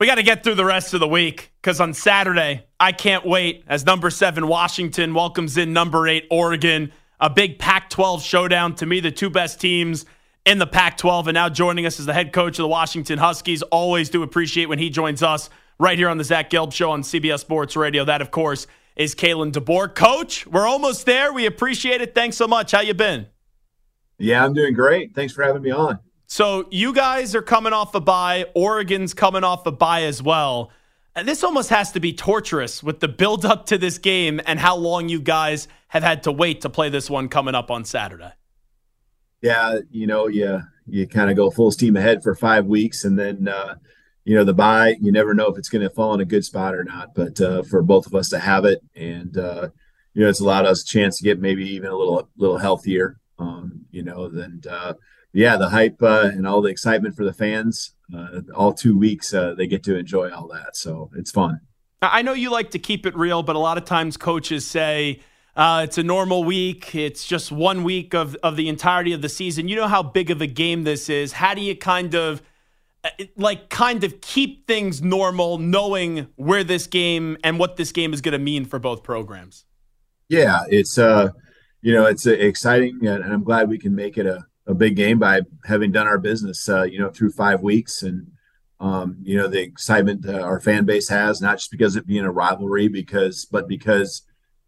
We got to get through the rest of the week because on Saturday, I can't wait as number 7 Washington welcomes in number 8 Oregon. A big Pac-12 showdown. To me, the two best teams in the Pac-12. And now joining us is the head coach of the Washington Huskies. Always do appreciate when he joins us right here on the Zach Gelb Show on CBS Sports Radio. That, of course, is Kalen DeBoer. Coach, we're almost there. We appreciate it. Thanks so much. How you been? Yeah, I'm doing great. Thanks for having me on. So you guys are coming off a bye. Oregon's coming off a bye as well. And this almost has to be torturous with the build-up to this game and how long you guys have had to wait to play this one coming up on Saturday. Yeah, you kind of go full steam ahead for 5 weeks, and then, the bye, you never know if it's going to fall in a good spot or not. But for both of us to have it, and, it's allowed us a chance to get maybe even a little healthier, the hype and all the excitement for the fans, all 2 weeks, they get to enjoy all that. So it's fun. I know you like to keep it real, but a lot of times coaches say it's a normal week. It's just 1 week of the entirety of the season. You know how big of a game this is. How do you kind of keep things normal, knowing where this game and what this game is going to mean for both programs? Yeah, it's exciting, and I'm glad we can make it a big game by having done our business, through 5 weeks. And, the excitement our fan base has, not just because of it being a rivalry, but because,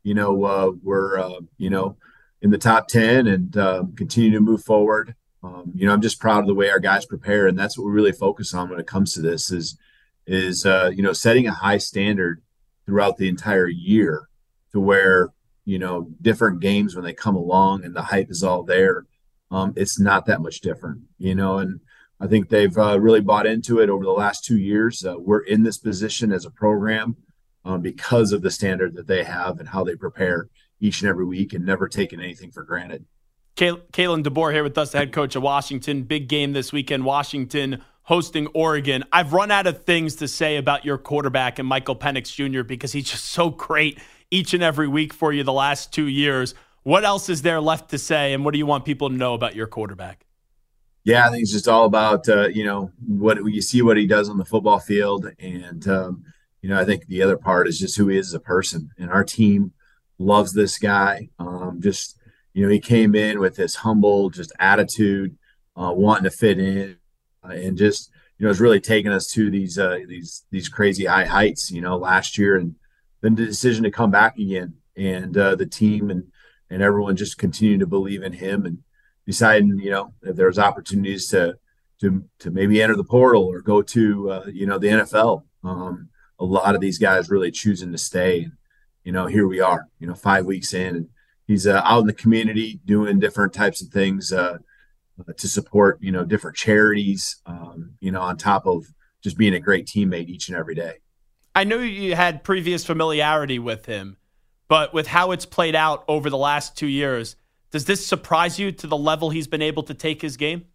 we're, in the top 10 and continue to move forward. I'm just proud of the way our guys prepare. And that's what we really focus on when it comes to this is setting a high standard throughout the entire year to where, different games when they come along and the hype is all there. It's not that much different, and I think they've really bought into it over the last 2 years. We're in this position as a program because of the standard that they have and how they prepare each and every week and never taking anything for granted. Kalen DeBoer here with us, the head coach of Washington. Big game this weekend, Washington hosting Oregon. I've run out of things to say about your quarterback and Michael Penix Jr. because he's just so great each and every week for you the last 2 years. What else is there left to say, and what do you want people to know about your quarterback? Yeah, I think it's just all about, what you see what he does on the football field. And, I think the other part is just who he is as a person. And our team loves this guy. He came in with this humble just attitude, wanting to fit in, and just, it's really taken us to these crazy high heights, last year. And then the decision to come back again, and the team and everyone just continued to believe in him and deciding, if there was opportunities to maybe enter the portal or go to, the NFL. A lot of these guys really choosing to stay. And, here we are, 5 weeks in, and he's out in the community doing different types of things to support, different charities, on top of just being a great teammate each and every day. I know you had previous familiarity with him, but with how it's played out over the last 2 years, does this surprise you to the level he's been able to take his game?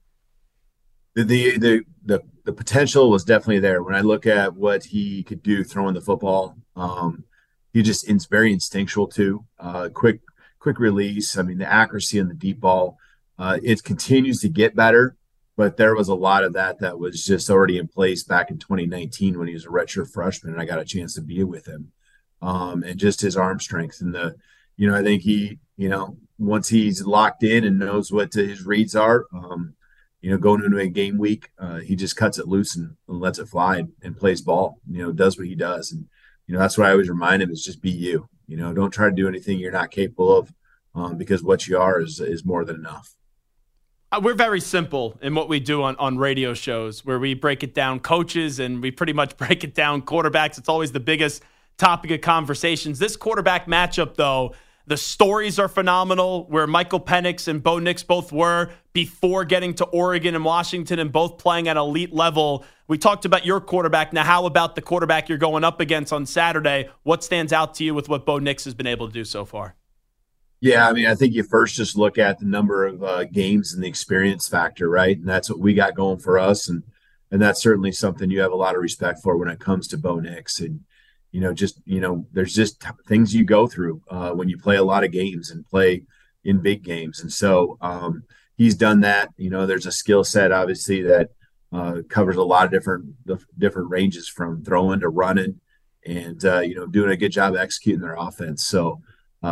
The potential was definitely there. When I look at what he could do throwing the football, he just is very instinctual too. Quick release. I mean, the accuracy in the deep ball, it continues to get better, but there was a lot of that was just already in place back in 2019 when he was a redshirt freshman, and I got a chance to be with him. And just his arm strength and I think he, once he's locked in and knows what his reads are, going into a game week, he just cuts it loose and lets it fly and plays ball, does what he does. And, that's what I always remind him is just be you, don't try to do anything you're not capable of, because what you are is more than enough. We're very simple in what we do on radio shows where we break it down coaches and we pretty much break it down quarterbacks. It's always the biggest topic of conversations. This quarterback matchup, though, the stories are phenomenal, where Michael Penix and Bo Nix both were before getting to Oregon and Washington and both playing at elite level. We talked about your quarterback. Now, how about the quarterback you're going up against on Saturday? What stands out to you with what Bo Nix has been able to do so far? Yeah, I mean, I think you first just look at the number of games and the experience factor, right? And that's what we got going for us. And that's certainly something you have a lot of respect for when it comes to Bo Nix. And, there's just things you go through when you play a lot of games and play in big games. And so he's done that. There's a skill set, obviously, that covers a lot of different ranges from throwing to running, and doing a good job executing their offense. So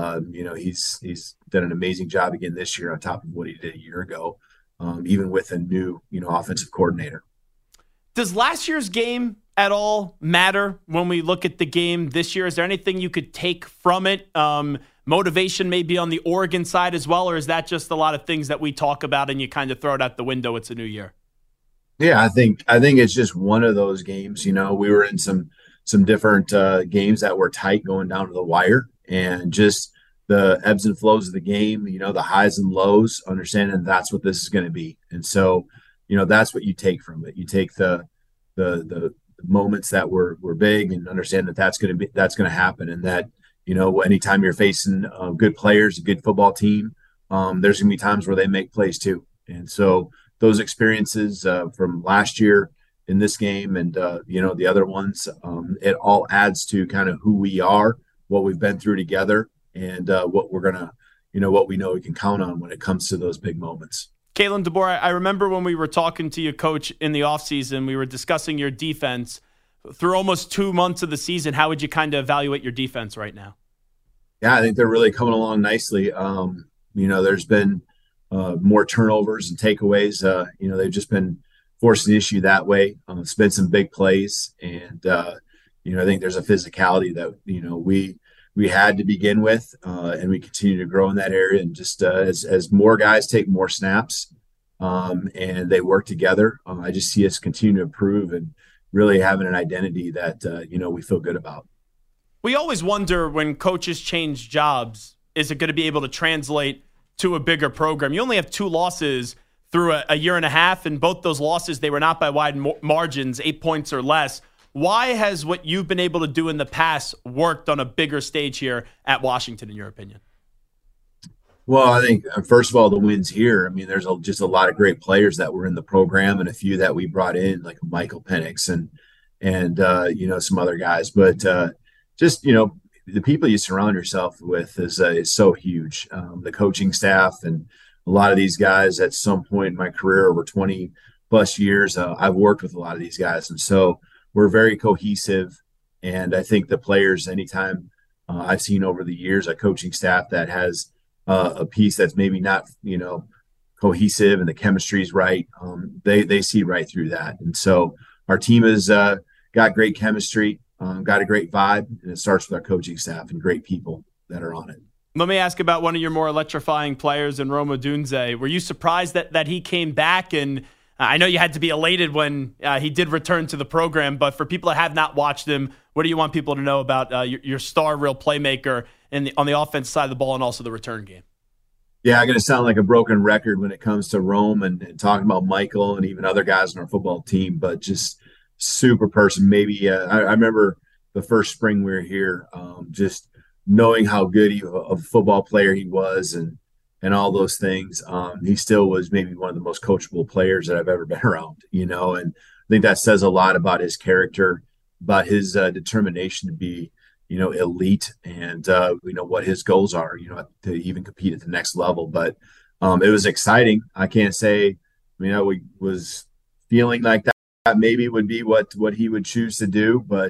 he's done an amazing job again this year on top of what he did a year ago, even with a new offensive coordinator. Does last year's game at all matter when we look at the game this year? Is there anything you could take from it? Motivation maybe on the Oregon side as well, or is that just a lot of things that we talk about and you kind of throw it out the window? It's a new year. Yeah, I think it's just one of those games. We were in some different games that were tight going down to the wire, and just the ebbs and flows of the game. The highs and lows. Understanding that's what this is going to be, and so that's what you take from it. You take the moments that were big, and understand that that's going to happen, and that anytime you're facing good players, a good football team, there's going to be times where they make plays too, and so those experiences from last year in this game and the other ones, it all adds to kind of who we are, what we've been through together, and what we're gonna what we know we can count on when it comes to those big moments. Kalen DeBoer, I remember when we were talking to you, Coach, in the offseason, we were discussing your defense. Through almost 2 months of the season, how would you kind of evaluate your defense right now? Yeah, I think they're really coming along nicely. There's been more turnovers and takeaways. They've just been forcing the issue that way. It's been some big plays, and I think there's a physicality that we had to begin with, and we continue to grow in that area. And just as more guys take more snaps, and they work together, I just see us continue to improve and really having an identity that we feel good about. We always wonder when coaches change jobs, is it going to be able to translate to a bigger program? You only have 2 losses through a year and a half, and both those losses, they were not by wide margins, 8 points or less. Why has what you've been able to do in the past worked on a bigger stage here at Washington, in your opinion? Well, I think, first of all, the wins here. I mean, there's just a lot of great players that were in the program, and a few that we brought in, like Michael Penix and some other guys. But the people you surround yourself with is so huge. The coaching staff and a lot of these guys at some point in my career over 20 plus years, I've worked with a lot of these guys. And so we're very cohesive. And I think the players, anytime I've seen over the years, a coaching staff that has a piece that's maybe not, cohesive and the chemistry is right, they see right through that. And so our team has got great chemistry. Got a great vibe, and it starts with our coaching staff and great people that are on it. Let me ask about one of your more electrifying players in Rome Odunze. Were you surprised that he came back? And I know you had to be elated when he did return to the program, but for people that have not watched him, what do you want people to know about your star real playmaker on the offense side of the ball and also the return game? Yeah, I'm going to sound like a broken record when it comes to Rome and talking about Michael and even other guys on our football team, but just super person. Maybe I remember the first spring we were here, just knowing how good of a football player he was and all those things. He still was maybe one of the most coachable players that I've ever been around, and I think that says a lot about his character, about his determination to be, elite and, what his goals are, to even compete at the next level. But it was exciting. I can't say, I was feeling like that maybe would be what he would choose to do, but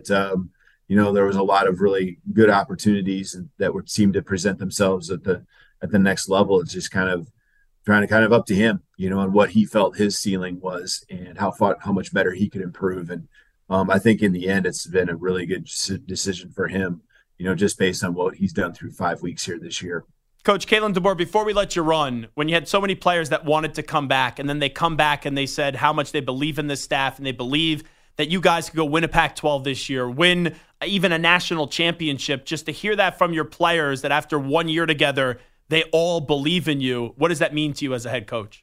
there was a lot of really good opportunities that would seem to present themselves at the next level. It's just kind of trying to up to him, on what he felt his ceiling was and how much better he could improve. And I think in the end, it's been a really good decision for him, just based on what he's done through 5 weeks here this year. Coach Kalen DeBoer, before we let you run, when you had so many players that wanted to come back, and then they come back and they said how much they believe in this staff and they believe that you guys could go win a Pac-12 this year, win even a national championship, just to hear that from your players that after 1 year together, they all believe in you. What does that mean to you as a head coach?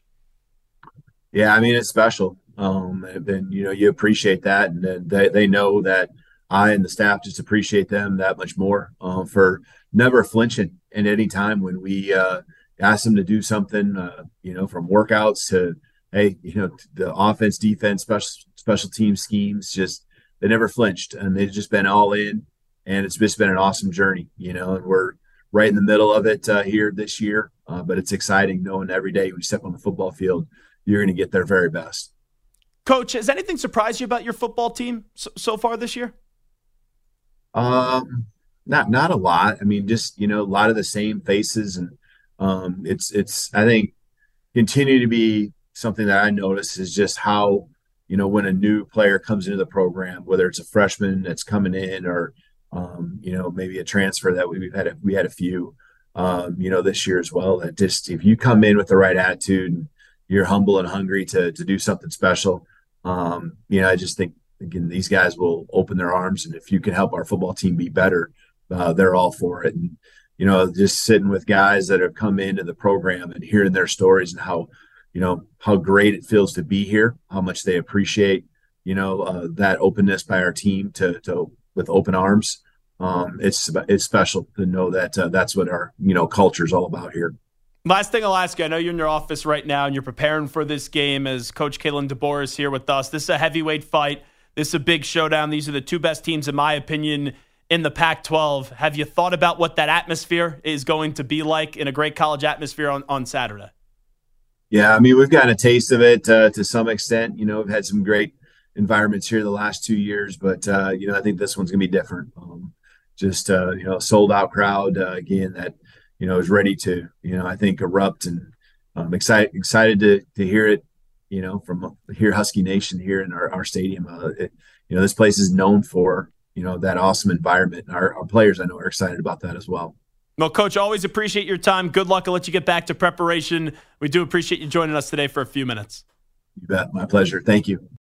Yeah, I mean, it's special. And you appreciate that. And they know that I and the staff just appreciate them that much more for never flinching at any time when we ask them to do something, from workouts to, hey, the offense, defense, special team schemes, just they never flinched and they've just been all in. And it's just been an awesome journey, and we're right in the middle of it here this year. But it's exciting knowing every day when you step on the football field, you're going to get their very best. Coach, has anything surprised you about your football team so far this year? Not a lot. I mean, just a lot of the same faces, and it's I think continue to be something that I notice is just how when a new player comes into the program, whether it's a freshman that's coming in or maybe a transfer that we had a few this year as well. That just if you come in with the right attitude, and you're humble and hungry to do something special. I just think again these guys will open their arms, and if you can help our football team be better, they're all for it. And just sitting with guys that have come into the program and hearing their stories and how great it feels to be here, how much they appreciate that openness by our team to with open arms. It's special to know that that's what our culture is all about here. Last thing I'll ask you, I know you're in your office right now and you're preparing for this game as Coach Kalen DeBoer is here with us. This is a heavyweight fight. This is a big showdown. These are the two best teams, in my opinion, in the Pac-12. Have you thought about what that atmosphere is going to be like in a great college atmosphere on Saturday? Yeah, I mean, we've gotten a taste of it to some extent. We've had some great environments here the last 2 years, but, I think this one's going to be different. Sold out crowd, again, that, is ready to, I think erupt, and I'm excited to hear it, from here Husky Nation here in our stadium. This place is known for, that awesome environment. And our players, I know, are excited about that as well. Well, Coach, always appreciate your time. Good luck. I'll let you get back to preparation. We do appreciate you joining us today for a few minutes. You bet. My pleasure. Thank you.